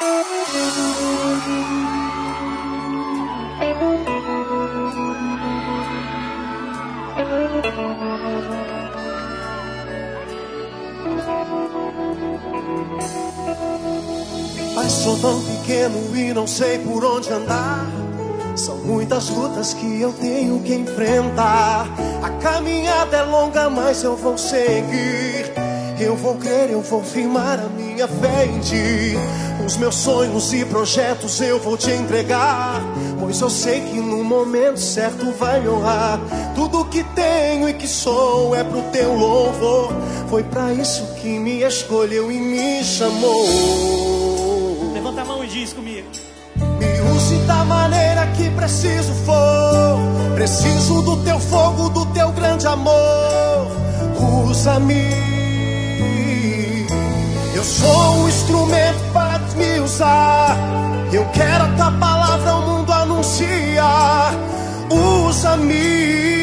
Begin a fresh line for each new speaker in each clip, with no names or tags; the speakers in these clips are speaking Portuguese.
Mas sou tão pequeno e não sei por onde andar. São muitas lutas que eu tenho que enfrentar. A caminhada é longa, mas eu vou seguir. Eu vou crer, eu vou firmar a minha fé em ti. Os meus sonhos e projetos eu vou te entregar, pois eu sei que no momento certo vai me honrar. Tudo que tenho e que sou é pro teu louvor. Foi pra isso que me escolheu e me chamou.
Levanta a mão e diz comigo.
Me use da maneira que preciso for. Preciso do teu fogo, do teu grande amor. Usa-me. Eu sou um instrumento para me usar. Eu quero a tua palavra ao mundo anunciar. Usa-me.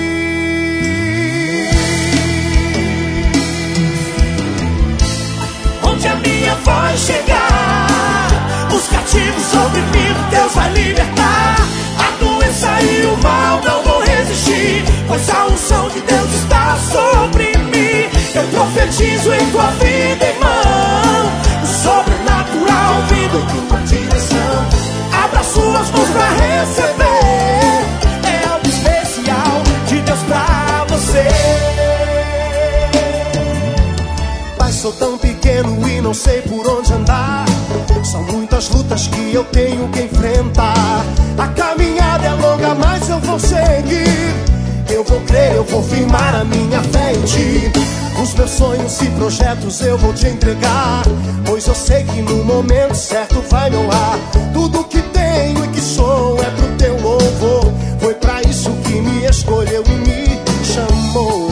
Onde a minha voz chegar, os cativos oprimidos Deus vai libertar. A doença e o mal não vão resistir, pois a unção de Deus está sobre mim. Eu profetizo em tua vida, irmão, o sobrenatural vindo em tua direção. Abra suas mãos pra receber, é algo especial de Deus pra você.
Pai, sou tão pequeno e não sei por onde andar. São muitas lutas que eu tenho que enfrentar. A caminhada é longa, mas eu vou seguir. Eu vou crer, eu vou firmar a minha fé em ti. Os meus sonhos e projetos eu vou te entregar, pois eu sei que no momento certo vai me honrar. Tudo que tenho e que sou é pro teu louvor. Foi pra isso que me escolheu e me chamou.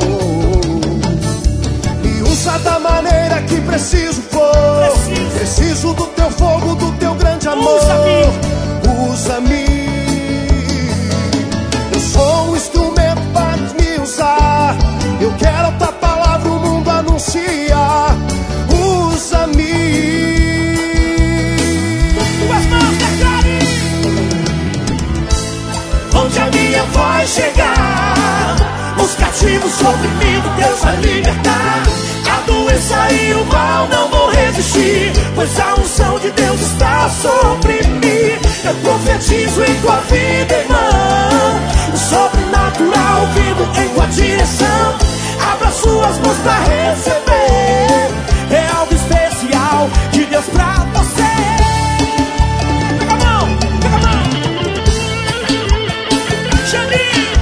Me usa da maneira que preciso for. Preciso do teu fogo, do teu grande amor. Usa-me. Eu sou um instrumento para me usar. Eu quero a tua palavra o mundo anunciar. Usa-me.
Tuas mãos declarem. Onde a minha voz chegar, os cativos oprimidos Deus vai libertar. A doença e o mal não vão resistir, pois a unção de Deus está sobre mim. Eu profetizo em tua vida, irmão, o sobrenatural vindo em tua direção. Abra suas mãos pra receber, é algo especial de Deus pra você. Pega a mão, pega a mão. Xandinho.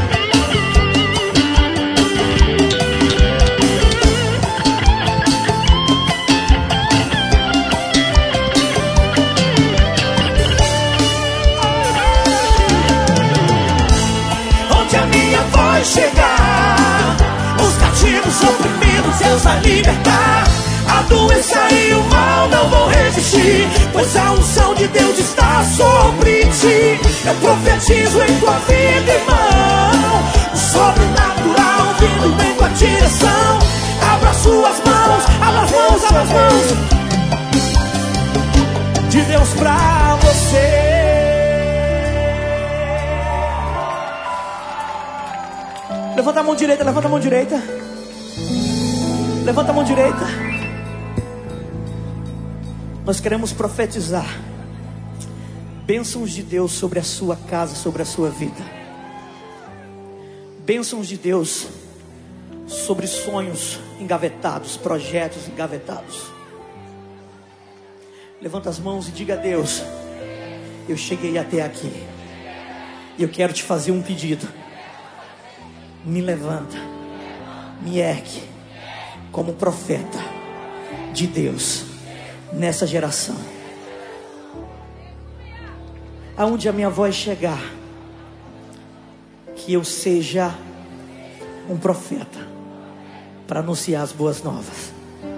Onde a minha voz chegar, os cativos oprimidos Deus vai libertar. A doença e o mal não vão resistir, pois a unção de Deus está sobre ti. Eu profetizo em tua vida, irmão, o sobrenatural vindo em tua direção. Abra suas mãos, abra as mãos, abra as mãos de Deus pra você. Levanta a mão direita, levanta a mão direita. Levanta a mão direita. Nós queremos profetizar bênçãos de Deus sobre a sua casa, sobre a sua vida. Bênçãos de Deus sobre sonhos engavetados, projetos engavetados. Levanta as mãos e diga a Deus: eu cheguei até aqui e eu quero te fazer um pedido. Me levanta, me ergue como profeta de Deus nessa geração. Aonde a minha voz chegar, que eu seja um profeta para anunciar as boas novas.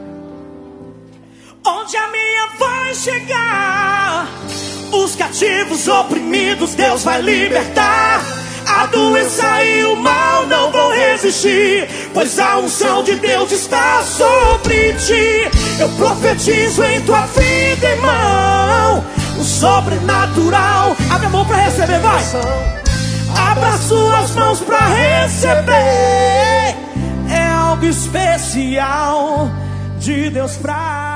Onde a minha voz chegar, os cativos oprimidos Deus vai libertar. A doença e o mal não vão resistir, pois a unção de Deus está sobre ti. Eu profetizo profetizo em tua vida, irmão, o sobrenatural. Abre a mão pra receber, vai. Abra suas mãos pra receber. É algo especial de Deus pra